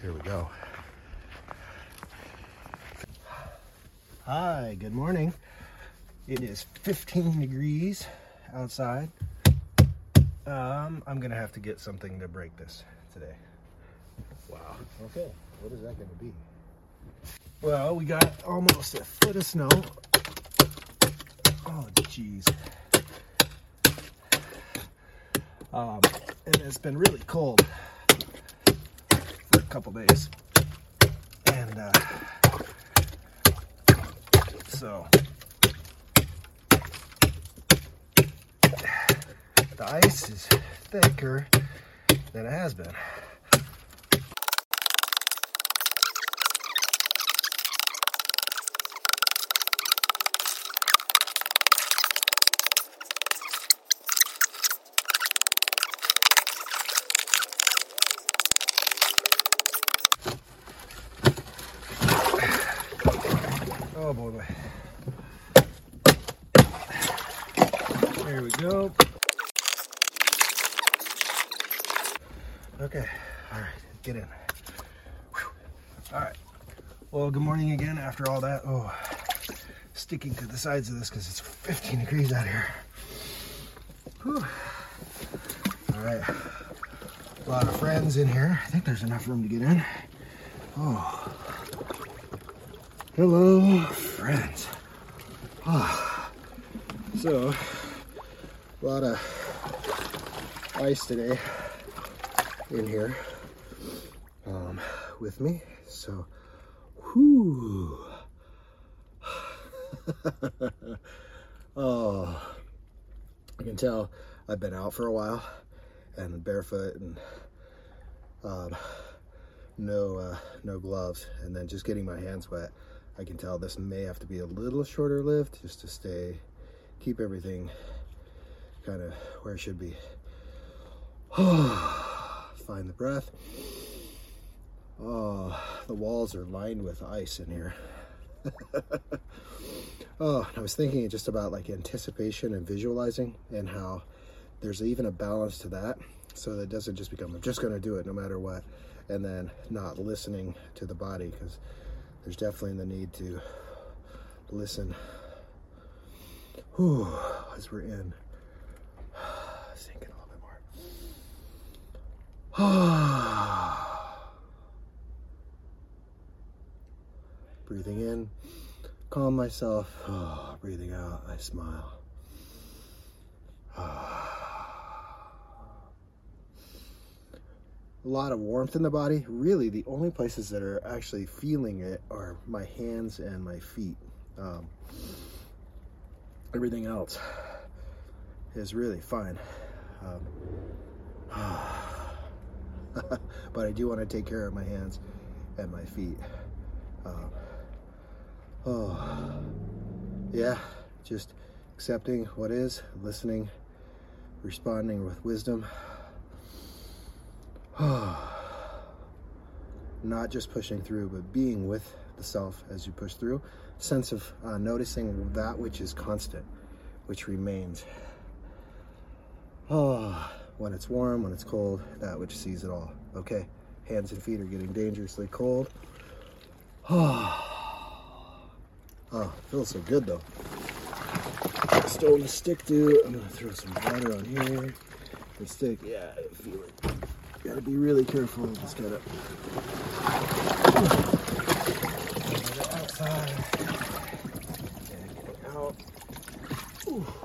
Here we go. Hi, good morning. It is 15 degrees outside. I'm gonna have to get something to break this today. Wow. Okay, what is that gonna be? Well, we got almost a foot of snow. Oh, geez. And it's been really cold for a couple days. And so the ice is thicker than it has been. Oh boy, boy. There we go. Okay, all right, get in. Whew. All right, well, good morning again after all that. Oh, sticking to the sides of this because it's 15 degrees out here. Whew. All right, a lot of friends in here. I think there's enough room to get in. Oh, hello, friends. Oh. So, a lot of ice today in here with me. So, whoo. Oh, I can tell I've been out for a while and barefoot and no gloves, and then just getting my hands wet. I can tell this may have to be a little shorter lived just to keep everything kind of where it should be. Find the breath. Oh, the walls are lined with ice in here. Oh, I was thinking just about like anticipation and visualizing, and how there's even a balance to that, so that it doesn't just become, I'm just going to do it no matter what, and then not listening to the body, because there's definitely the need to listen. Whew, as we're in. Sinking a little bit more. Breathing in, calm myself. Oh, breathing out, I smile. A lot of warmth in the body. Really, the only places that are actually feeling it are my hands and my feet. Everything else is really fine. But I do want to take care of my hands and my feet. Yeah, just accepting what is, listening, responding with wisdom. Not just pushing through, but being with the self as you push through. Sense of noticing that which is constant, which remains. When it's warm, when it's cold, that which sees it all. Okay, hands and feet are getting dangerously cold. Oh, feels so good though. Stone to stick to. I'm gonna throw some water on here. The stick, yeah, I feel it. Gotta be really careful of this kind of outside. And get it out. Ooh.